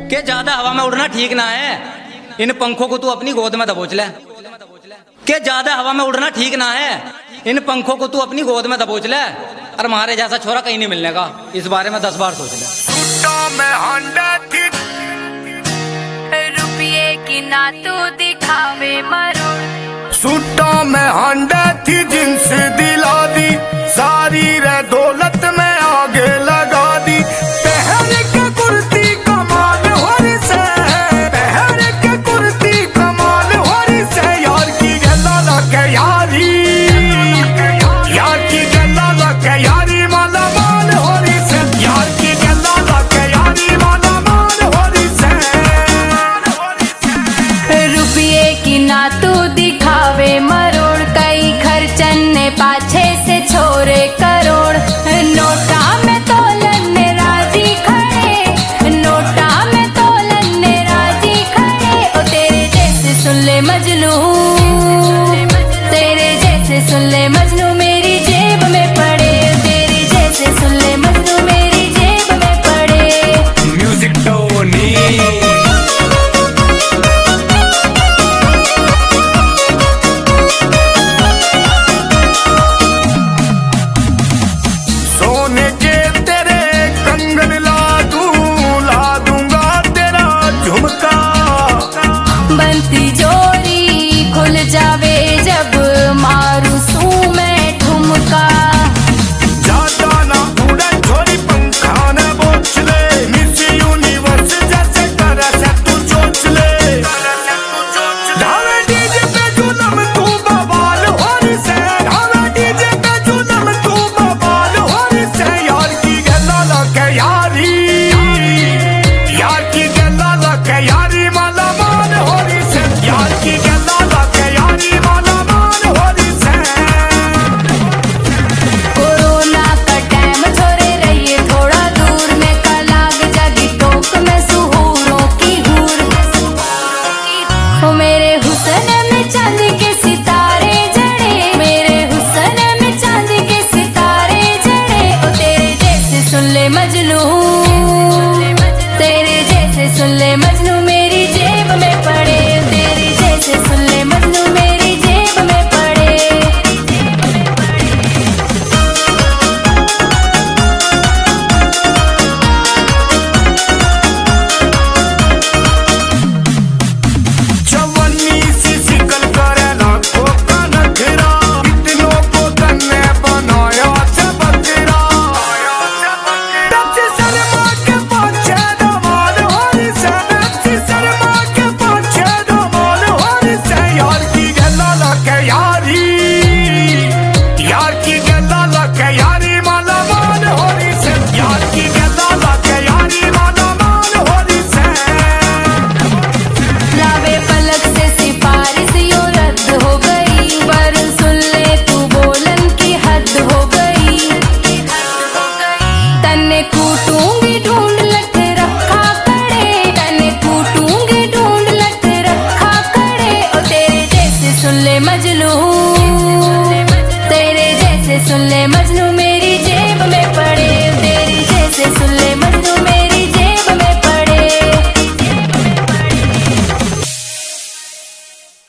के ज्यादा हवा में उड़ना ठीक ना है, इन पंखों को तू अपनी गोद में दबोच ले। के ज्यादा हवा में उड़ना ठीक ना है, इन पंखों को तू अपनी गोद में दबोच ले। और हमारे जैसा छोरा कहीं नहीं मिलने का, इस बारे में 10 बार सोच ले। रुपये की ना तू दिखावे मरोड़, सूटा में हांडा थी जिन्स दिला दी, सारी रे दौलत में आगे लगा दी। पहन के कुर्ती कमाल होरी से, पहन के कुर्ती कमाल होरी से, यार की गला लगे यारी, यार की गला लगे यारी, माला माल होरी से, यार की गला लगे यारी, माला माल होरी से। रुपये की ना तू दिखावे मरोड़, कई खर्चन ने पाछे से छोरे करोड़। नोटा में तोलन राजी खड़े, नोटा में तोलन राजी खड़े। ओ तेरे जैसे सुन ले मजनू, तेरे जैसे सुन ले मजनू मेरी जेब में पड़े, तेरे जैसे सुन ले मजनू मेरी जेब में पड़े। म्यूजिक टोनी बनती जोड़ी खुल जावे